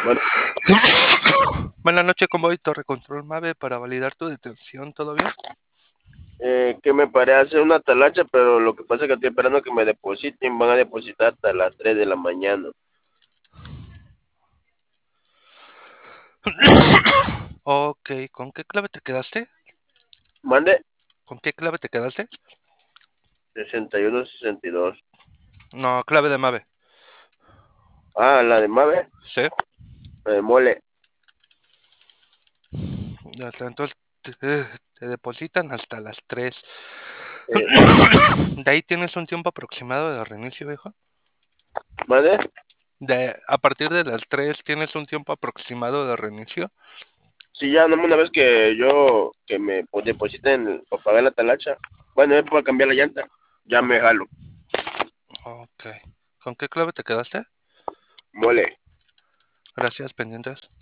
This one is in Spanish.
Bueno, Buenas noches, convoy Torre Control Mave para validar tu detención, ¿todo bien? que me paré hacer una talacha, pero lo que pasa es que estoy esperando que me depositen. Van a depositar hasta las 3 de la mañana. Ok, ¿con qué clave te quedaste? Mande ¿Con qué clave te quedaste? 61 62. No, clave de Mave. Ah, la de Mave, ¿Sí? la de Mole. Ya está, entonces te depositan hasta las 3. Eh, De ahí tienes un tiempo aproximado de reinicio, viejo. Mande. A partir de las 3 tienes un tiempo aproximado de reinicio. Si ya, no, una vez que me depositen para pagar la talacha, bueno, es para cambiar la llanta, ya Ok. me jalo. Ok. ¿Con qué clave te quedaste? Mole. Gracias, pendientes.